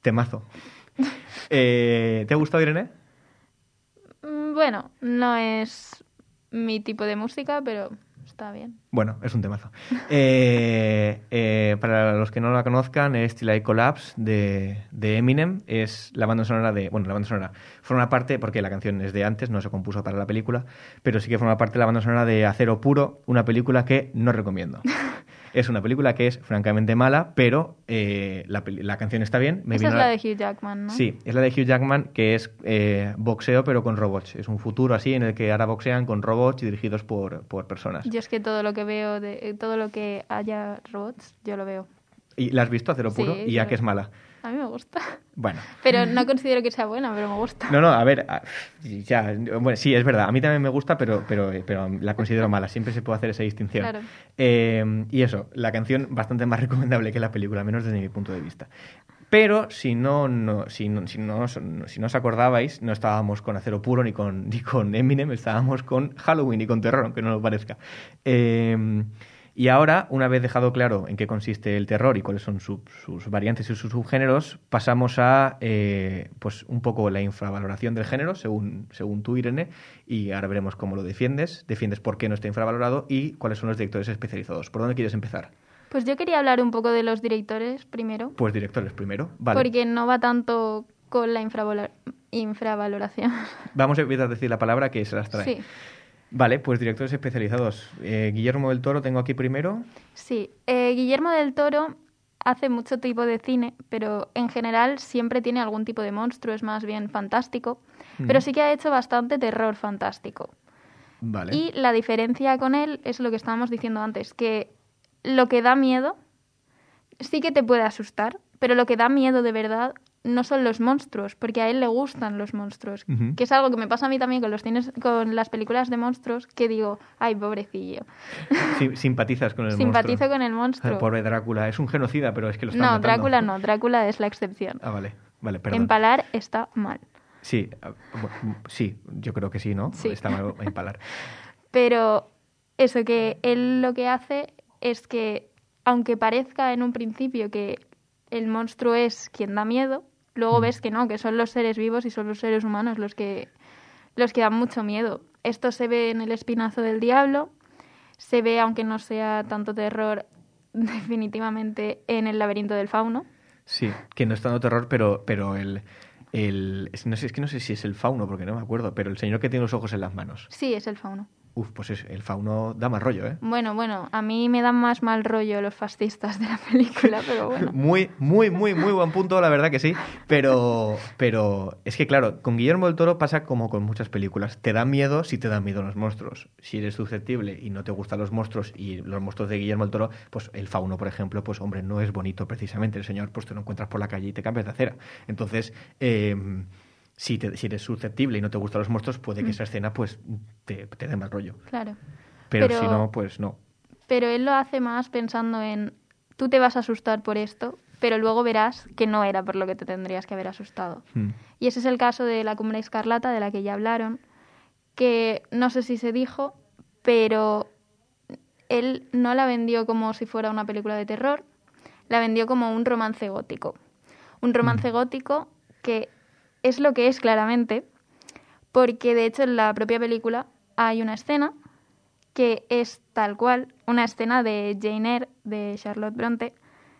Temazo. Eh, ¿Te ha gustado, Irene? Mm, Bueno, no es mi tipo de música, pero está bien. Bueno, es un temazo. Eh, eh, para los que no la conozcan, es Till I Collapse de, de Eminem. Es la banda sonora de... Bueno, la banda sonora forma parte, porque la canción es de antes, no se compuso para la película, pero sí que forma parte de la banda sonora de Acero Puro, una película que no recomiendo. Es una película que es francamente mala, pero eh, la, peli- la canción está bien. Me Esa vino es la a- de Hugh Jackman, ¿no? Sí, es la de Hugh Jackman, que es eh, boxeo, pero con robots. Es un futuro así en el que ahora boxean con robots y dirigidos por, por personas. Yo es que todo lo que veo, de, eh, todo lo que haya robots, yo lo veo. ¿Y la has visto, Acero Puro? Sí, y ya yo- que es mala. A mí me gusta. Bueno. Pero no considero que sea buena, pero me gusta. No, no, a ver, a- ya, bueno, sí, es verdad, a mí también me gusta, pero, pero, pero la considero mala, siempre se puede hacer esa distinción. Claro. Eh, y eso, la canción bastante más recomendable que la película, al menos desde mi punto de vista. Pero si no, no, si no, si no, os- si no os acordabais, no estábamos con Acero Puro ni con, ni con Eminem, estábamos con Halloween y con terror, aunque no lo parezca. Eh, y ahora, una vez dejado claro en qué consiste el terror y cuáles son su- sus variantes y sus subgéneros, pasamos a eh, pues un poco la infravaloración del género, según, según tú, Irene, y ahora veremos cómo lo defiendes, defiendes por qué no está infravalorado y cuáles son los directores especializados. ¿Por dónde quieres empezar? Pues yo quería hablar un poco de los directores primero, Pues directores primero, vale. porque no va tanto con la infravola- infravaloración. Vamos a evitar decir la palabra que se las trae. Sí, Vale, pues directores especializados. Eh, Guillermo del Toro tengo aquí primero. sí. Eh, Guillermo del Toro hace mucho tipo de cine, pero en general siempre tiene algún tipo de monstruo, es más bien fantástico, pero sí que ha hecho bastante terror fantástico. Vale. Y la diferencia con él es lo que estábamos diciendo antes, que lo que da miedo sí que te puede asustar, pero lo que da miedo de verdad no son los monstruos, porque a él le gustan los monstruos, Ujú. que es algo que me pasa a mí también con los cines, con las películas de monstruos, que digo, ay, pobrecillo. Sí, simpatizas con el Simpatizo monstruo. con el monstruo. Joder, pobre Drácula. Es un genocida, pero es que lo están No, matando. Drácula no, Drácula es la excepción. Ah, vale. Vale, perdón. Empalar está mal. Sí, ah, bu- sí, yo creo que sí, ¿no? Sí. Está mal empalar. Pero eso, que él lo que hace es que, aunque parezca en un principio que el monstruo es quien da miedo, luego ves que no, que son los seres vivos y son los seres humanos los que, los que dan mucho miedo. Esto se ve en El Espinazo del Diablo, se ve, aunque no sea tanto terror, definitivamente en El Laberinto del Fauno. Sí, que no es tanto terror, pero, pero el... el es, no sé, es que no sé si es el fauno, porque no me acuerdo, pero el señor que tiene los ojos en las manos. Sí, es el fauno. Uf, pues es, el fauno da más rollo, ¿eh? Bueno, bueno, a mí me dan más mal rollo los fascistas de la película, pero bueno. Muy, muy, muy, muy buen punto, la verdad que sí. Pero, pero es que, claro, con Guillermo del Toro pasa como con muchas películas. Te da miedo si te dan miedo los monstruos. Si eres susceptible y no te gustan los monstruos y los monstruos de Guillermo del Toro, pues el fauno, por ejemplo, pues hombre, no es bonito precisamente. El señor, pues te lo encuentras por la calle y te cambias de acera. Entonces, eh, si, te, si eres susceptible y no te gustan los monstruos, puede que esa escena, pues, te, te dé mal rollo. Claro. Pero, Pero- si no, pues no. Pero él lo hace más pensando en, tú te vas a asustar por esto, pero luego verás que no era por lo que te tendrías que haber asustado. Mm. Y ese es el caso de La Cumbre Escarlata, de la que ya hablaron, que no sé si se dijo, pero él no la vendió como si fuera una película de terror, la vendió como un romance gótico. Un romance gótico que es lo que es claramente, porque de hecho en la propia película hay una escena que es tal cual una escena de Jane Eyre, de Charlotte Bronte,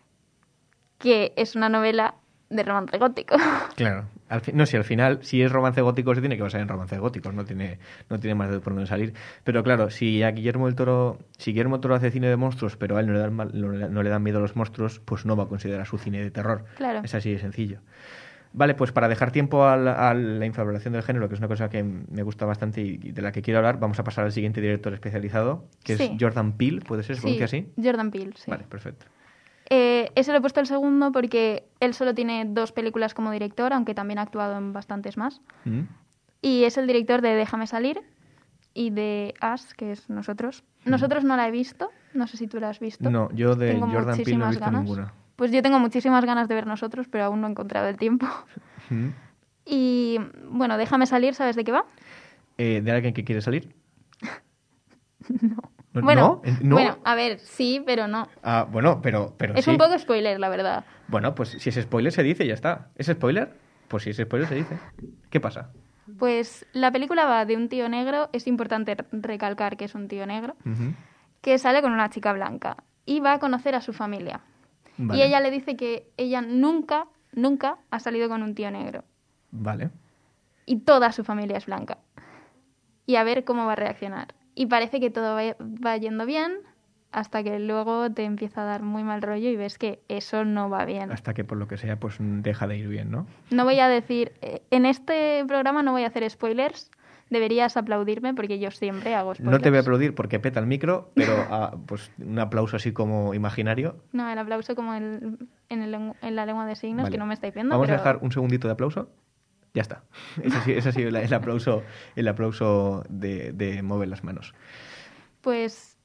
que es una novela de romance gótico. Claro. Al fi- no, si al final, si es romance gótico, se tiene que basar en romances góticos, no tiene, no tiene más de por dónde salir. Pero claro, si a Guillermo del Toro, si Guillermo del Toro hace cine de monstruos, pero a él no le dan, mal- no, le- no le dan miedo a los monstruos, pues no va a considerar su cine de terror. Claro. Es así de sencillo. Vale, pues para dejar tiempo a la, a la infravaloración del género, que es una cosa que me gusta bastante y de la que quiero hablar, vamos a pasar al siguiente director especializado, que es Sí. Jordan Peele, ¿puede ser? ¿Se Sí, pronuncia así? Jordan Peele, sí. Vale, perfecto. Eh, ese lo he puesto el segundo porque él solo tiene dos películas como director, aunque también ha actuado en bastantes más. Mm. Y es el director de Déjame salir y de Us, que es Nosotros. Nosotros no la he visto, no sé si tú la has visto. No, yo de Tengo Jordan Peele no he muchísimas visto ganas. ninguna. Pues yo tengo muchísimas ganas de ver Nosotros, pero aún no he encontrado el tiempo. Mm. Y bueno, Déjame salir, ¿sabes de qué va? Eh, ¿De alguien que quiere salir? No. ¿No? Bueno, ¿No? bueno, a ver, sí, pero no. Ah, bueno, pero, pero Es sí. un poco spoiler, la verdad. Bueno, pues si es spoiler se dice y ya está. ¿Es spoiler? Pues si es spoiler se dice. ¿Qué pasa? Pues la película va de un tío negro, es importante recalcar que es un tío negro, Ujú. que sale con una chica blanca y va a conocer a su familia. Vale. Y ella le dice que ella nunca, nunca ha salido con un tío negro. Vale. Y toda su familia es blanca. Y a ver cómo va a reaccionar. Y parece que todo va, va yendo bien hasta que luego te empieza a dar muy mal rollo y ves que eso no va bien. Hasta que por lo que sea, pues deja de ir bien, ¿no? No voy a decir, eh, en este programa no voy a hacer spoilers, deberías aplaudirme porque yo siempre hago spoilers. No te voy a aplaudir porque peta el micro, pero ah, pues un aplauso así como imaginario. No, el aplauso como el, en, el, en la lengua de signos, Vale. que no me estáis viendo. Vamos pero... a dejar un segundito de aplauso. Ya está. Ese ha sido, ese ha sido el, el aplauso, el aplauso de, de mover las manos. Pues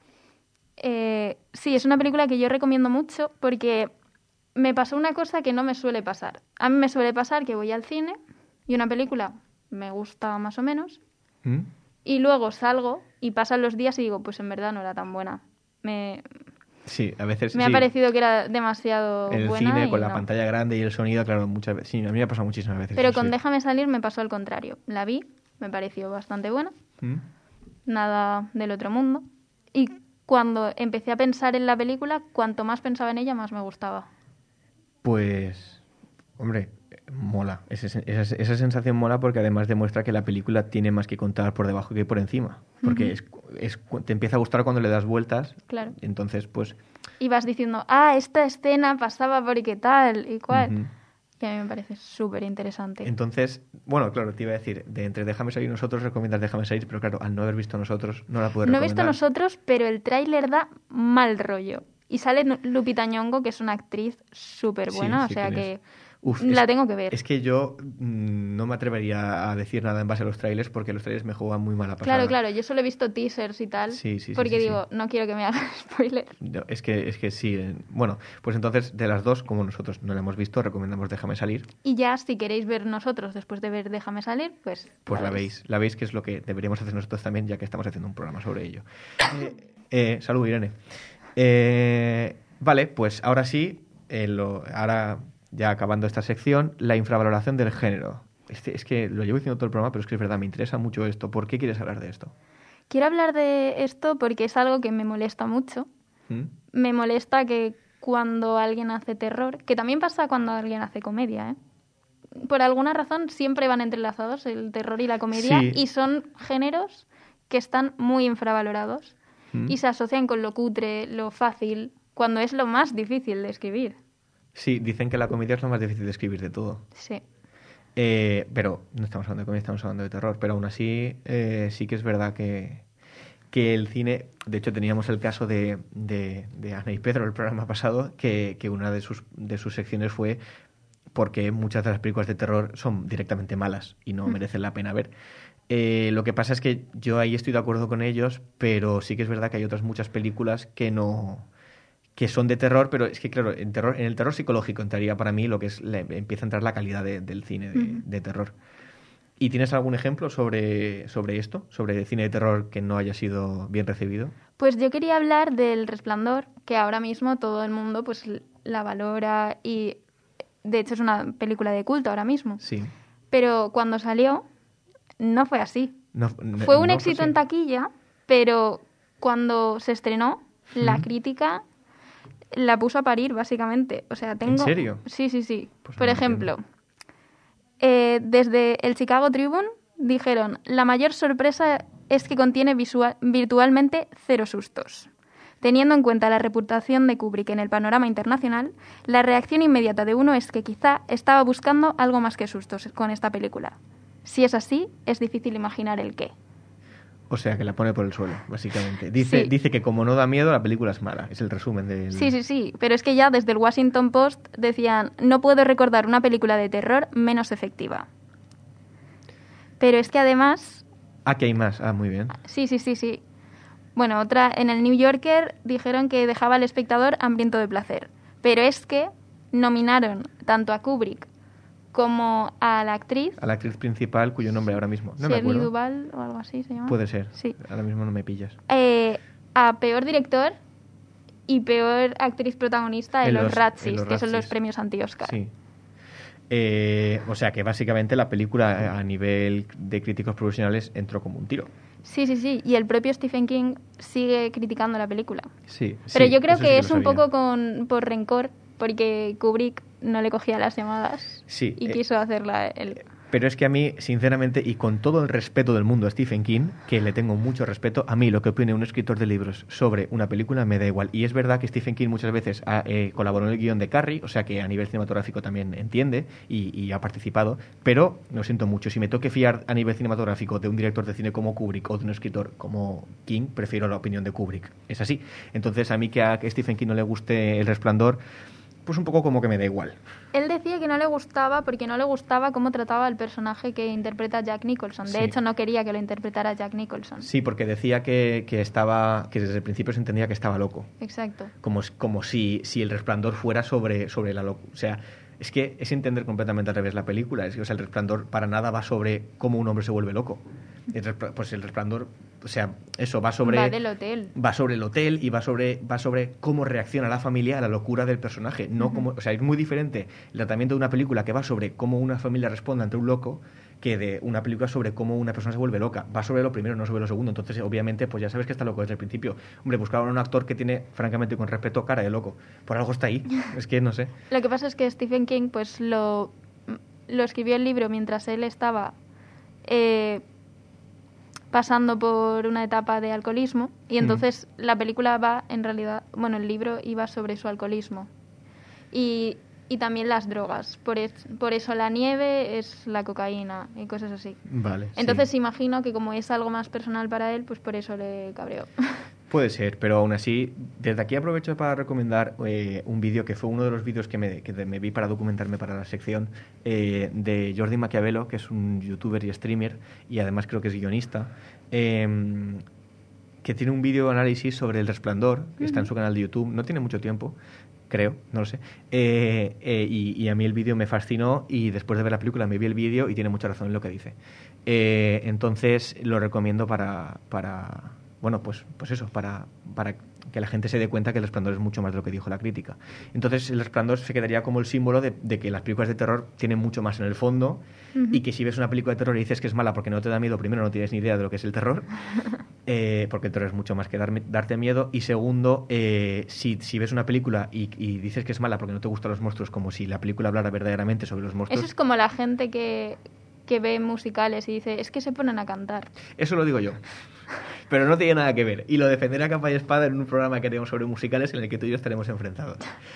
eh, sí, es una película que yo recomiendo mucho porque me pasó una cosa que no me suele pasar. A mí me suele pasar que voy al cine y una película me gusta más o menos ¿Mm? y luego salgo y pasan los días y digo, pues en verdad no era tan buena. Me, Sí, a veces me sí. ha parecido que era demasiado En el buena. cine, y con la no. pantalla grande y el sonido, claro, muchas veces. Sí, a mí me ha pasado muchísimas veces. Pero eso con sí. Déjame salir me pasó al contrario. La vi, me pareció bastante buena. ¿Mm? Nada del otro mundo. Y cuando empecé a pensar en la película, cuanto más pensaba en ella, más me gustaba. Pues, hombre, mola. Ese- esa, esa sensación mola porque además demuestra que la película tiene más que contar por debajo que por encima. Porque es, es, te empieza a gustar cuando le das vueltas. Claro. Entonces, pues... Y vas diciendo, ah, esta escena pasaba porque tal y cual. Ujú. Que a mí me parece súper interesante. Entonces, bueno, claro, te iba a decir, de entre Déjame salir nosotros recomiendas Déjame salir, pero claro, al no haber visto nosotros no la puedo No he recomendar. visto nosotros, pero el tráiler da mal rollo. Y sale Nu- Lupita Nyong'o, que es una actriz súper buena, Sí, o sea sí, que Uf, la es- tengo que ver. Es que yo mm, no me atrevería a decir nada en base a los trailers porque los trailers me juegan muy mala pasada. Claro, claro, yo solo he visto teasers y tal. Sí, sí, sí, porque sí, sí. digo, no quiero que me hagan spoiler. No, es que, es que sí. eh, Bueno, pues entonces de las dos, como nosotros no la hemos visto, recomendamos Déjame salir. Y ya, si queréis ver nosotros después de ver Déjame salir, pues. Pues la veis. veis, la veis que es lo que deberíamos hacer nosotros también, ya que estamos haciendo un programa sobre ello. Eh, eh, salud, Irene. Eh, vale, pues ahora sí, eh, lo, ahora ya acabando esta sección, la infravaloración del género. Este, es que lo llevo diciendo todo el programa, pero es que es verdad, me interesa mucho esto. ¿Por qué quieres hablar de esto? Quiero hablar de esto porque es algo que me molesta mucho. ¿Mm? Me molesta que cuando alguien hace terror, que también pasa cuando alguien hace comedia, ¿eh? Por alguna razón siempre van entrelazados el terror y la comedia Sí. y son géneros que están muy infravalorados ¿Mm? y se asocian con lo cutre, lo fácil, cuando es lo más difícil de escribir. Sí, dicen que la comedia es lo más difícil de escribir de todo. Sí. Eh, pero no estamos hablando de comedia, estamos hablando de terror. Pero aún así, eh, sí que es verdad que, que el cine... De hecho, teníamos el caso de, de, de Ana y Pedro, el programa pasado, que, que una de sus, de sus secciones fue porque muchas de las películas de terror son directamente malas y no merecen la pena ver. Eh, lo que pasa es que yo ahí estoy de acuerdo con ellos, pero sí que es verdad que hay otras muchas películas que no... que son de terror, pero es que claro, en, terror, en el terror psicológico entraría para mí lo que es, le, empieza a entrar la calidad de, del cine de, Ujú. de terror. ¿Y tienes algún ejemplo sobre, sobre esto? ¿Sobre cine de terror que no haya sido bien recibido? Pues yo quería hablar del Resplandor, que ahora mismo todo el mundo pues la valora y de hecho es una película de culto ahora mismo. Sí. Pero cuando salió no fue así. No, Fue un no éxito así. en taquilla, pero cuando se estrenó, la Ujú. crítica la puso a parir, básicamente. O sea, tengo... serio? Sí, sí, sí. Pues Por no ejemplo, eh, desde el Chicago Tribune dijeron, la mayor sorpresa es que contiene visua- virtualmente cero sustos. Teniendo en cuenta la reputación de Kubrick en el panorama internacional, la reacción inmediata de uno es que quizá estaba buscando algo más que sustos con esta película. Si es así, es difícil imaginar el qué. O sea, que la pone por el suelo, básicamente. Dice, Sí. dice que como no da miedo, la película es mala. Es el resumen del... Sí, sí, sí, pero es que ya desde el Washington Post decían, no puedo recordar una película de terror menos efectiva. Pero es que además, Ah, que hay más. Ah, muy bien. sí, sí, sí, sí. Bueno, otra, en el New Yorker dijeron que dejaba al espectador hambriento de placer. Pero es que nominaron tanto a Kubrick como a la actriz, A la actriz principal, cuyo nombre ahora mismo no me Shirley acuerdo. Duvall o algo así se llama. Puede ser. Sí. Ahora mismo no me pillas. Eh, a peor director y peor actriz protagonista en, En los, los- Razzies, en los que son los Razzies. premios anti-Oscar. Sí. Eh, o sea que básicamente la película eh, a nivel de críticos profesionales entró como un tiro. Sí, sí, sí. Y el propio Stephen King sigue criticando la película. Sí. Pero sí, yo creo eso que sí es lo un sabía. poco con, por rencor, porque Kubrick no le cogía las llamadas Sí, y eh, quiso hacerla él. Pero es que a mí, sinceramente, y con todo el respeto del mundo a Stephen King, que le tengo mucho respeto, a mí lo que opine un escritor de libros sobre una película me da igual. Y es verdad que Stephen King muchas veces ha, eh, colaboró en el guión de Carrie, o sea que a nivel cinematográfico también entiende y, y ha participado, pero lo siento mucho. Si me toque fiar a nivel cinematográfico de un director de cine como Kubrick o de un escritor como King, prefiero la opinión de Kubrick. Es así. Entonces, a mí que a que Stephen King no le guste El Resplandor, pues un poco como que me da igual. Él decía que no le gustaba porque no le gustaba cómo trataba el personaje que interpreta Jack Nicholson. De Sí. hecho, no quería que lo interpretara Jack Nicholson. Sí, porque decía que, que estaba, que desde el principio se entendía que estaba loco. Exacto. Como, como si, si El Resplandor fuera sobre, sobre la locura. O sea, es que es entender completamente al revés la película. Es que, o sea, El Resplandor para nada va sobre cómo un hombre se vuelve loco. El respl- pues El Resplandor, o sea, eso va sobre... Va del hotel. Va sobre el hotel y va sobre, va sobre cómo reacciona la familia a la locura del personaje. No como, o sea, es muy diferente el tratamiento de una película que va sobre cómo una familia responde ante un loco que de una película sobre cómo una persona se vuelve loca. Va sobre lo primero, no sobre lo segundo. Entonces, obviamente, pues ya sabes que está loco desde el principio. Hombre, buscaban un actor que tiene, francamente, con respeto, cara de loco. Por algo está ahí. Es que no sé. Lo que pasa es que Stephen King pues lo, lo escribió el libro mientras él estaba eh, pasando por una etapa de alcoholismo y entonces la película va en realidad, bueno, el libro iba sobre su alcoholismo y, y también las drogas. Por, es- por eso la nieve es la cocaína y cosas así. Vale. Entonces sí. imagino que como es algo más personal para él, pues por eso le cabreó. Puede ser, pero aún así, desde aquí aprovecho para recomendar eh, un vídeo que fue uno de los vídeos que me, que me vi para documentarme para la sección eh, de Jordi Maquiavelo, que es un youtuber y streamer y además creo que es guionista, eh, que tiene un vídeo análisis sobre El Resplandor, que está en su canal de YouTube, no tiene mucho tiempo, creo, no lo sé, eh, eh, y, y a mí el vídeo me fascinó y después de ver la película me vi el vídeo y tiene mucha razón en lo que dice. Eh, entonces lo recomiendo para... para bueno, pues, pues eso, para, para que la gente se dé cuenta que El Resplandor es mucho más de lo que dijo la crítica. Entonces El Resplandor se quedaría como el símbolo de, de que las películas de terror tienen mucho más en el fondo y que si ves una película de terror y dices que es mala porque no te da miedo, primero no tienes ni idea de lo que es el terror, eh, porque el terror es mucho más que darme- darte miedo, y segundo, eh, si, si ves una película y, y dices que es mala porque no te gustan los monstruos, como si la película hablara verdaderamente sobre los monstruos, Eso es como la gente que, que ve musicales y dice, es que se ponen a cantar. eso lo digo yo. Pero no tiene nada que ver. Y lo defenderé a capa y espada en un programa que haremos sobre musicales en el que tú y yo estaremos enfrentados.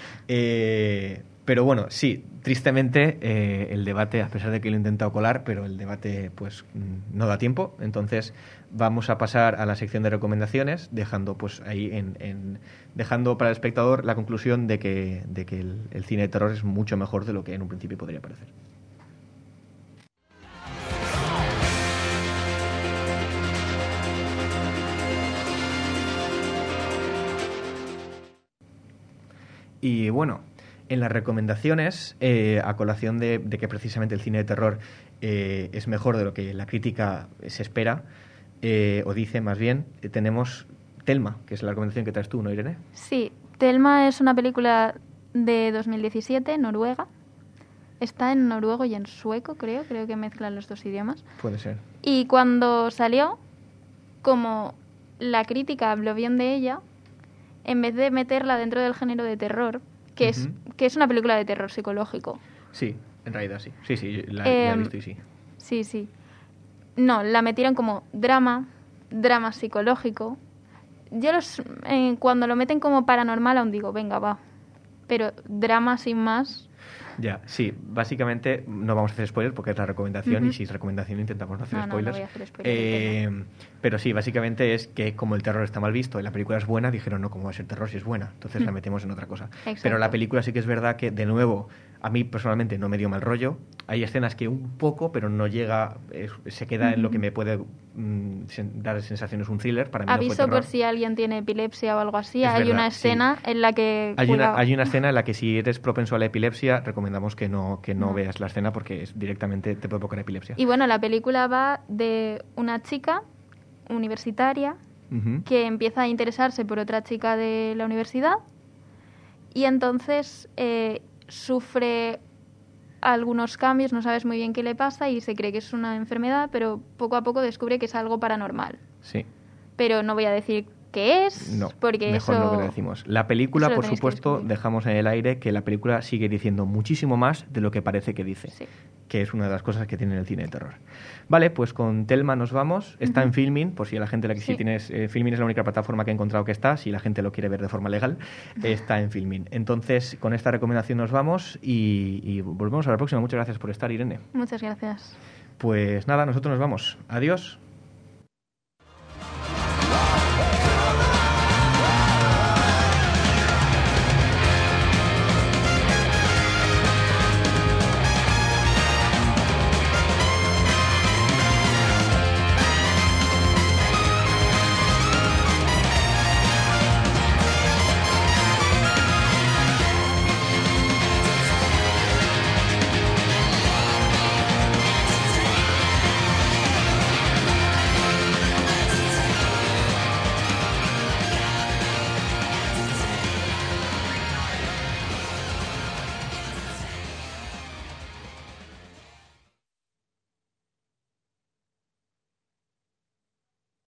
Eh, pero bueno, sí, tristemente eh, el debate, a pesar de que lo he intentado colar, pero el debate pues mm, no da tiempo. Entonces vamos a pasar a la sección de recomendaciones, dejando pues ahí en, en- dejando para el espectador la conclusión de que, de que el, el cine de terror es mucho mejor de lo que en un principio podría parecer. Y bueno, en las recomendaciones, eh, a colación de, de que precisamente el cine de terror eh, es mejor de lo que la crítica se espera, eh, o dice más bien, eh, tenemos Thelma, que es la recomendación que traes tú, ¿no, Irene? Sí, Thelma es una película de dos mil diecisiete, Noruega. Está en noruego y en sueco, creo. Creo que mezclan los dos idiomas. Puede ser. Y cuando salió, como la crítica habló bien de ella, en vez de meterla dentro del género de terror, que, es, Ujú. que es una película de terror psicológico. Sí, en realidad sí. Sí, sí, la, la he Em, visto y sí. Sí, sí. No, la metieron como drama, drama psicológico. Yo los, eh, cuando lo meten como paranormal aún digo, venga, va. Pero drama sin más. Ya, sí, básicamente no vamos a hacer spoilers porque es la recomendación Ujú. y si es recomendación intentamos no hacer No, no, no spoilers. voy a hacer spoilers del Eh, pero sí, básicamente es que como el terror está mal visto y la película es buena, dijeron no, ¿cómo va a ser terror si es buena? Entonces la Mm. metemos en otra cosa. Exacto. Pero la película sí que es verdad que, de nuevo, a mí personalmente no me dio mal rollo. Hay escenas que un poco, pero no llega, es- se queda en lo que me puede mm, sen- dar sensaciones un thriller. Para mí no fue Aviso terror. por si alguien tiene epilepsia o algo así. Es Hay verdad, una sí. escena en la que... Hay una, cuidado. hay una escena en la que si eres propenso a la epilepsia, recomendamos que no, que no No. veas la escena porque es, directamente te puede provocar epilepsia. Y bueno, la película va de una chica universitaria Ujú. que empieza a interesarse por otra chica de la universidad y entonces eh, sufre algunos cambios, no sabes muy bien qué le pasa y se cree que es una enfermedad, pero poco a poco descubre que es algo paranormal. Sí. Pero no voy a decir qué es, No, porque mejor eso... no que lo decimos. La película, eso lo por tenéis que supuesto, descubrir. dejamos en el aire que la película sigue diciendo muchísimo más de lo que parece que dice, Sí. que es una de las cosas que tiene el cine de terror. Vale, pues con Thelma nos vamos. Está Ujú. en Filmin, por si la gente la que sí, Sí. tienes... eh, Filmin es la única plataforma que he encontrado que está, si la gente lo quiere ver de forma legal, está en Filmin. Entonces, con esta recomendación nos vamos y, y volvemos a la próxima. Muchas gracias por estar, Irene. Muchas gracias. Pues nada, nosotros nos vamos. Adiós.